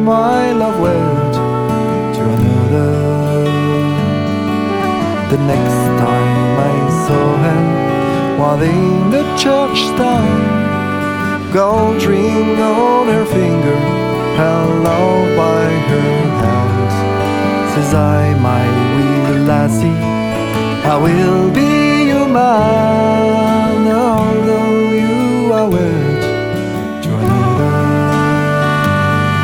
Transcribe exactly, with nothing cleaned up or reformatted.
my love went to another. The next time I saw her while in the church down, gold ring on her finger, held out by her hand. Says I, my wee lassie, I will be your man.